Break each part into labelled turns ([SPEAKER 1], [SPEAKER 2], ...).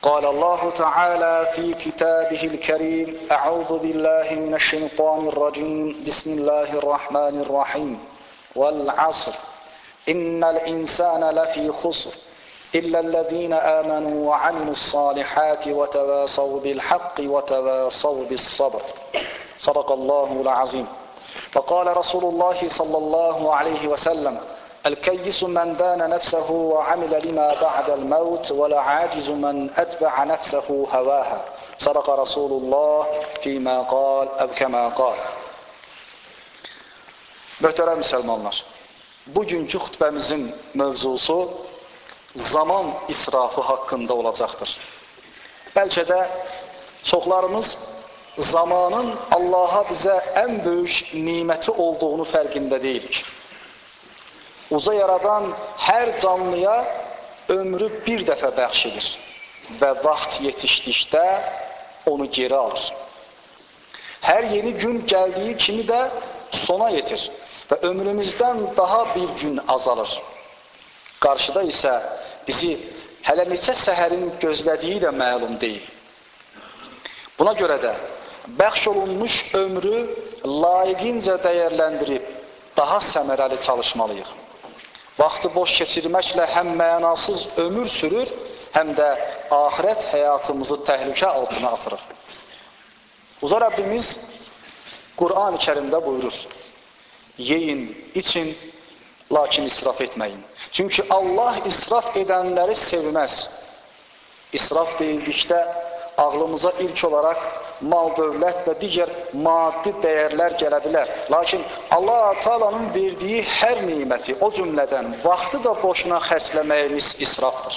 [SPEAKER 1] قال الله تعالى في كتابه الكريم أعوذ بالله من الشيطان الرجيم بسم الله الرحمن الرحيم والعصر إن الإنسان لفي خسر إلا الذين آمنوا وعملوا الصالحات وتواصوا بالحق وتواصوا بالصبر صدق الله العظيم. فقال رسول الله صلى الله عليه وسلم الكيس من دان نفسه وعمل لما بعد الموت والعاجز من أتبع نفسه هواها صدق رسول الله فيما قال أو كما قال. Möhtərəm müsəlmanlar, bugünkü xutbəmizin mövzusu zaman israfı haqqında olacaqdır. Bəlkə də çoxlarımız zamanın Allaha bizə ən böyük niməti olduğunu fərqində deyilik. Uza yaradan hər canlıya ömrü bir dəfə bəxş edir və vaxt yetişdikdə onu geri alır. Hər yeni gün gəldiyi kimi də sona yetir və ömrümüzdən daha bir gün azalır. Qarşıda isə bizi hələ neçə səhərin gözlədiyi də məlum deyil. Buna görə də bəxş olunmuş ömrü layiqincə dəyərləndirib daha səmərəli çalışmalıyıq. Vaxtı boş keçirməklə həm mənasız ömür sürür, həm də axirət həyatımızı təhlükə altına atırır. Uca Rəbbimiz Qur'an-ı Kərimdə buyurur: yeyin, için, lakin israf etməyin. Çünki Allah israf edənləri sevməz. İsraf deyildikdə ağlımıza ilk olaraq mal, dövlət və digər maddi dəyərlər gələ bilər. Lakin Allah Taala'nın verdiyi hər niməti, o cümlədən vaxtı da boşuna xərcləməyimiz israfdır.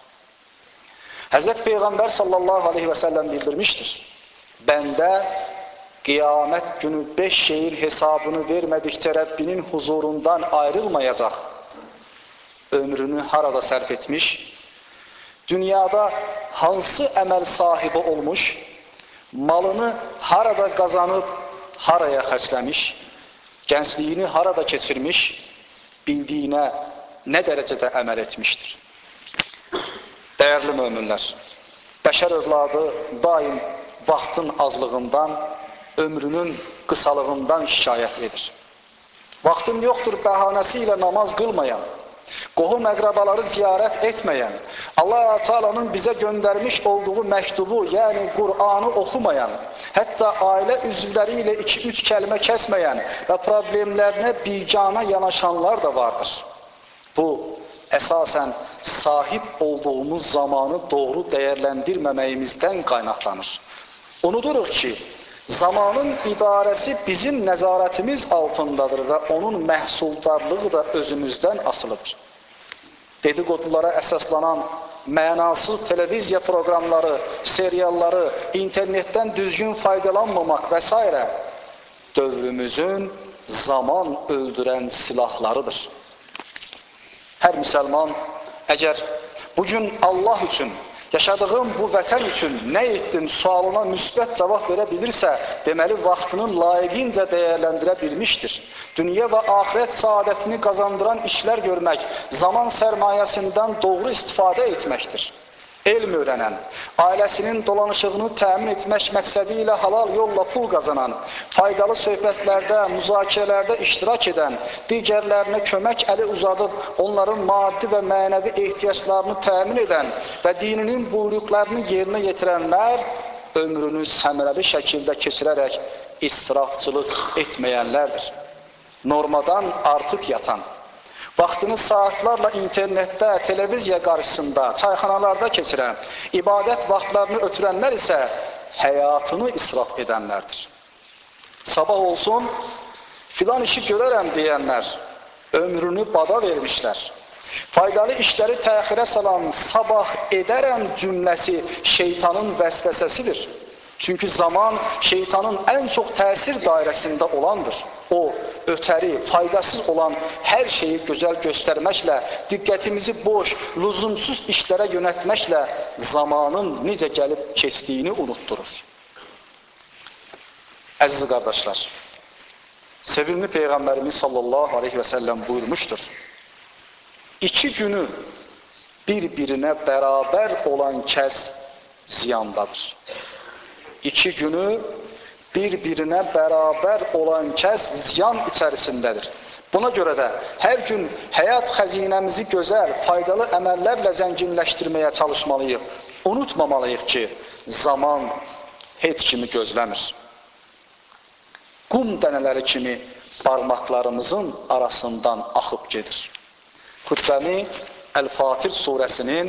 [SPEAKER 1] Həzrət Peyğəmbər sallallahu aleyhi və səlləm bildirmişdir: bəndə qiyamət günü 5 şeyin hesabını vermədikcə Rəbbinin huzurundan ayrılmayacaq. Ömrünü harada sərf etmiş, dünyada hansı əməl sahibi olmuş, malını harada qazanıb, haraya xərcləmiş, gəncliyini harada keçirmiş, bildiyinə nə dərəcədə əməl etmişdir. Dəyərli möminlər, bəşər övladı daim vaxtın azlığından, ömrünün qısalığından şikayət edir. Vaxtım yoxdur bəhanəsi ilə namaz qılmayan, qohum əqrabaları ziyarət etməyən, Allah Taala'nın bizə göndərmiş olduğu məktubu, yəni Qur'anı oxumayan, hətta ailə üzvləri ilə 2-3 kəlmə kəsməyən və problemlərinə bicana yanaşanlar da vardır. Bu, əsasən sahib olduğumuz zamanı doğru dəyərləndirməməyimizdən qaynaqlanır. Unuduruq ki, zamanın idarəsi bizim nəzarətimiz altındadır və onun məhsuldarlığı da özümüzdən asılıdır. Dedikodulara əsaslanan mənasız televiziya proqramları, serialları, internetdən düzgün faydalanmamaq və s. dövrümüzün zaman öldürən silahlarıdır. Hər müsəlman əgər bugün Allah üçün, yaşadığım bu vətən üçün nə etdin sualına müsbət cavab verə bilirsə, deməli vaxtının layiqincə dəyərləndirə bilmişdir. Dünya və axirət saadətini qazandıran işlər görmək, zaman sərmayəsindən doğru istifadə etməkdir. Elm öyrənən, ailəsinin dolanışığını təmin etmək məqsədi ilə halal yolla pul qazanan, faydalı söhbətlərdə, müzakirələrdə iştirak edən, digərlərinə kömək əli uzadıb, onların maddi və mənəvi ehtiyaclarını təmin edən və dininin buyruqlarını yerinə yetirənlər ömrünü səmərəli şəkildə keçirərək israfçılıq etməyənlərdir. Normadan artıq yatan, vaxtını saatlarla internetdə, televiziya qarşısında, çayxanalarda keçirən, ibadət vaxtlarını ötürənlər isə həyatını israf edənlərdir. Sabah olsun, filan işi görərəm deyənlər ömrünü bada vermişlər. Faydalı işləri təxirə salan sabah edərəm cümləsi şeytanın vəsvəsəsidir. Çünki zaman şeytanın ən çox təsir dairəsində olandır. O, ötəri, faydasız olan hər şeyi gözəl göstərməklə, diqqətimizi boş, lüzumsuz işlərə yönətməklə zamanın necə gəlib keçdiyini unutturur. Əziz qardaşlar, sevimli Peyğəmbərimiz sallallahu aleyhi və səlləm buyurmuşdur: 2 günü bir-birinə bərabər olan kəs ziyandadır. İki günü bir-birinə bərabər olan kəs ziyan içərisindədir. Buna görə də hər gün həyat xəzinəmizi gözəl, faydalı əməllərlə zənginləşdirməyə çalışmalıyıq. Unutmamalıyıq ki, zaman heç kimi gözləmir. Qum dənələri kimi barmaqlarımızın arasından axıb gedir. Xütbəmi Əl-Fatir surəsinin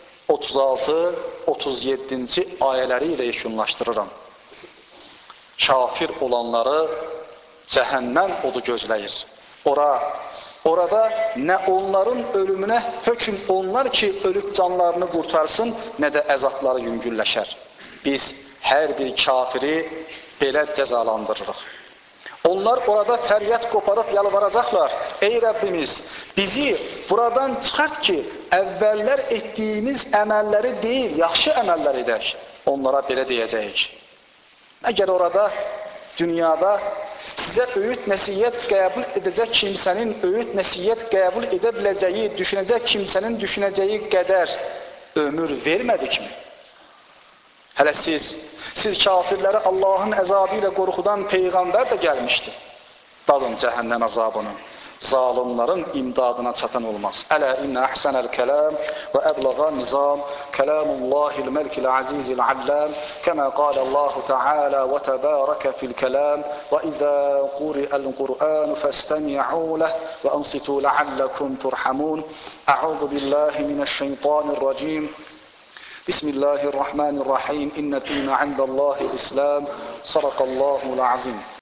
[SPEAKER 1] 36-37-ci ayələri ilə yekunlaşdırıram. Kafir olanları cəhənnəm odu gözləyir. Orada nə onların ölümünə hökm olunar ki, ölüb canlarını qurtarsın, nə də əzabları yüngülləşər. Biz hər bir kafiri belə cəzalandırırıq. Onlar orada fəryad qoparıb yalvaracaqlar. Ey Rəbbimiz, bizi buradan çıxart ki, əvvəllər etdiyimiz əməlləri deyil, yaxşı əməllər edək. Onlara belə deyəcəyik. Əgər orada, dünyada sizə öyüd nəsiyyət qəbul edəcək kimsənin öyüd nəsiyyət qəbul edə biləcəyi, düşünəcək kimsənin düşünəcəyi qədər ömür vermədikmi? Hələ siz kafirləri Allahın əzabı ilə qorxudan Peyğəmbər də gəlmişdi. Dadın cəhənnəm əzabını. Zalimların imdadına çatan olmaz. Ələ innə əhsənəl kələm və əbləğən nizam kələmullahil məlkil azizil alləm kəmə qaləllahu teala və təbərəkə fil kələm və izə quri'əl Qur'an fəstəmi'u ləh və ansitu ləalləkum turhamun. Əuzu billahi minəşşeytanirracim. Bismillahirrahmanirrahim. İnnə dînə indəllâhi islam. Sadaqallâhul azim.